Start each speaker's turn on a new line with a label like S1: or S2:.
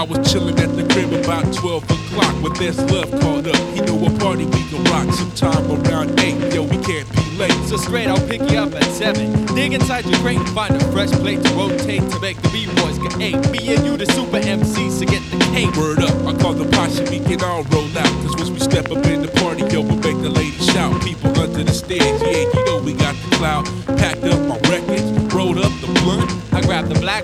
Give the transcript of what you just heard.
S1: I was chilling at the crib about 12 o'clock when this love called up. He knew a party we can rock sometime around 8. Yo, we can't be late.
S2: So straight, I'll pick you up at 7. Dig inside your crate and find a fresh plate to rotate to make the B-boys get 8. Me and you the super MCs to get the cake.
S1: Word up, I call the posse, we can all roll out. Cause once we step up in the party, yo, we'll make the ladies shout. People under the stairs, yeah, you know we got the clout.